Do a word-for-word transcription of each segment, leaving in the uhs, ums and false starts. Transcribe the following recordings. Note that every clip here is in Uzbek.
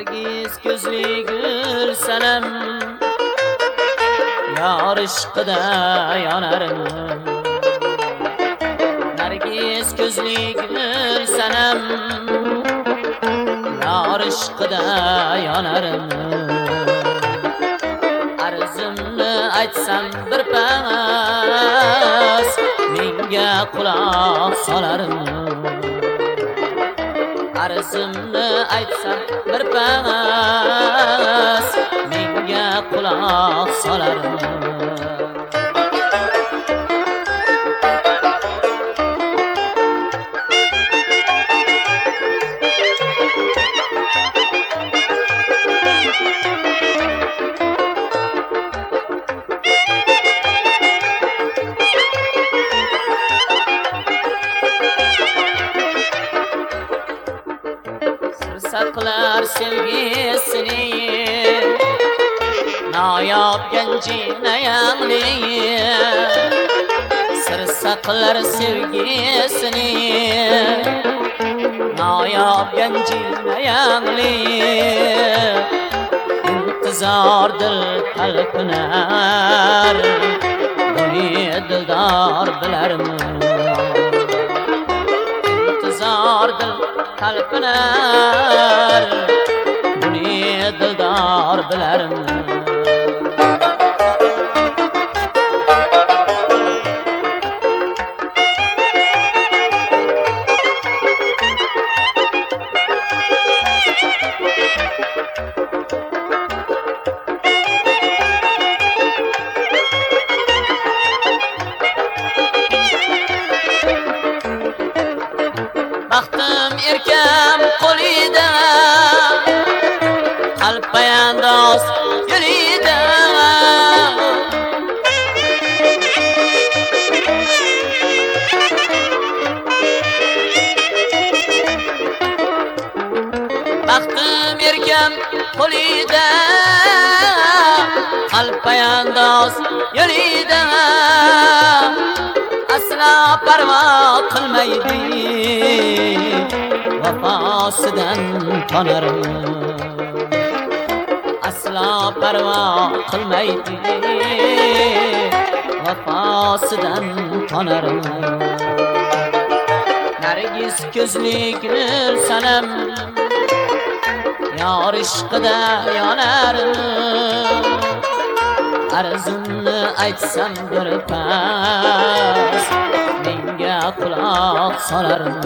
Nargiz ko'zli gul sanam yor ishqida yonarim. Nargiz ko'zli gul sanam yor ishqida yonarim. Arzimni aytsam bir pas menga quloq solarim. Arzimni aytsam bir pas menga quloq solarim. Saqlar sevgisini noyob ganjina yangli. Sir saqlar sevgisini noyob ganjina yangli. İntizor dil talpinar buni dildor bilarmi? İntizor dil talpinar buni dildor bilarmi? Baxtim erkam qo'lida, qalb payandoz yo'lida. Baxtim erkam qo'lida, qalb payandoz yo'lida. Asla parvo qilmaydi vafosidan tonarim. Asla parvo qilmaydi vafosidan tonarim. Nargiz ko'zli gul sanam yor ishqida yonarim. Arzimni aytsam bir pas menga quloq solarim.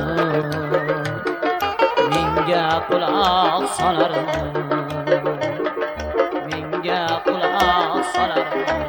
Menga quloq solarim. Menga quloq solarim.